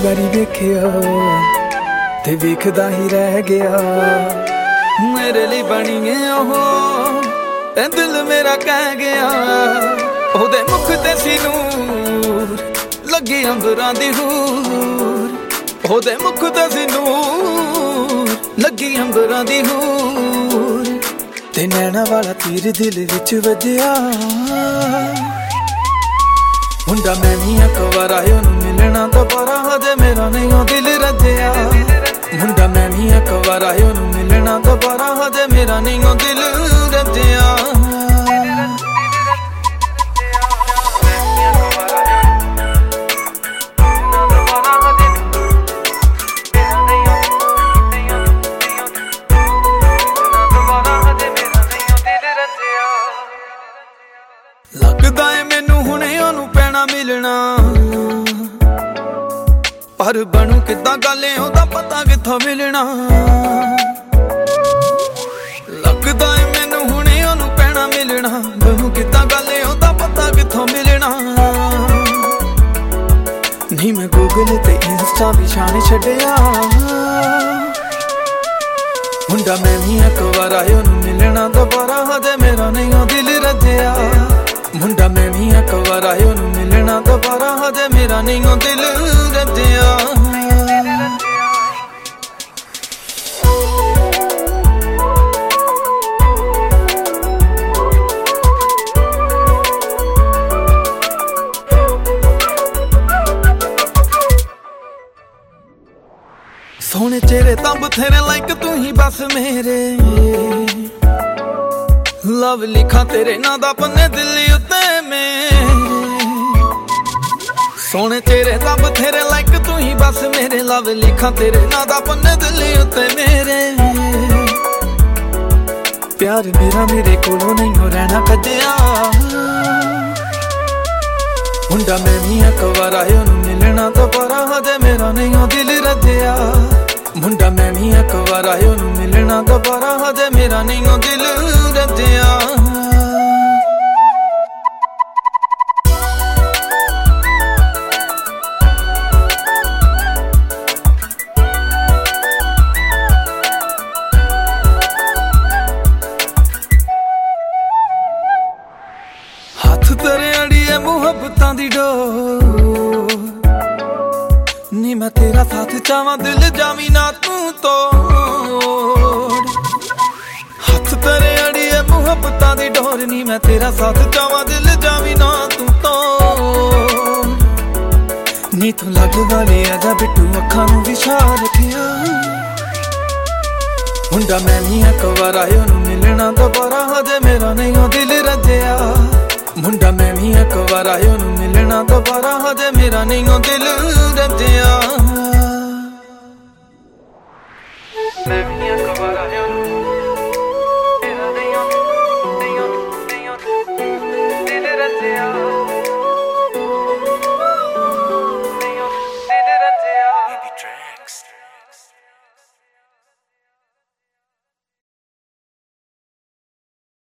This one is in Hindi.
बारी वेखिया ते वेखदा ही रह गया। मेरे लिए बनी है ते दिल मेरा कह गया। ओहदे मुख ते सी नूर लगी अंबरां दी हूर। ओहदे मुख ते सी नूर लगी अंबरां दी हूर। ते नैना वाला तीर दिल विच वजया। मुंडा मैं भी एक बार आयो नू मिलना दोबारा हजे मेरा नहीं दिल रजया। मुंडा मैं भी एक बार आयो नू मिलना दोबारा हजे मेरा नहीं दिल रजया। लगदा है मैनू हुणे ओनू पैना मिलना, पर बनू किद्दां गल ओहदा पता कित्थों मिलना। लगदा है मैनू हुणे ओनू पैना मिलना, बनू किद्दां गल ओहदा पता कित्थों मिलना। नहीं मैं गूगल ते इंस्टा भी छान छड्डिया। मुंडा मैं भी एक बार आयो नू मिलना दोबारा हजे मेरा नहीं दिल रजया। मुंडा मैं भी एक बार आयो नू मिलना दोबारा हजे मेरा नहीं दिल रजया। सोहने चेहरे तां बथेरे लाइक तू ही बस मेरे। लव लिखा तेरे नां दा पन्ने दिल्ली उत्ते मेरे। सोहने चेहरे तां बथेरे लाइक तू ही बस मेरे। लव लिखा तेरे नां दा पन्ने दिल्ली उत्ते मेरे। प्यार मेरा मेरे कोलों नहीं हो रहना कजया। मुंडा मैं भी एक बार आयो नू मिलना दोबारा हजे मेरा नहीं दिल रजया। मुंडा मैं भी एक बार आयो नू मिलना दोबारा हजे मेरा नहीं दिल रजया। हाथ तेरे अड़िए मुहब्बतां दी डोर। नी मैं तेरा साथ चावां दिल जावी ना तू तोड़। हाथ तेरे अड़िए मुहब्बतां दी डोर। नी मैं तेरा साथ चावां दिल जावी ना तू तोड़। नी तू लग वाले आजा बिट्टू अखां नू विछा रखिया। मुंडा मैं भी एक बार आयो नू मिलना दोबारा हजे मेरा नहीं दिल रजया। मुंडा मैं भी एक बार आयो नू मिलना दोबारा हजे मेरा नहीं दिल रजया। मैं भी एक बार आयो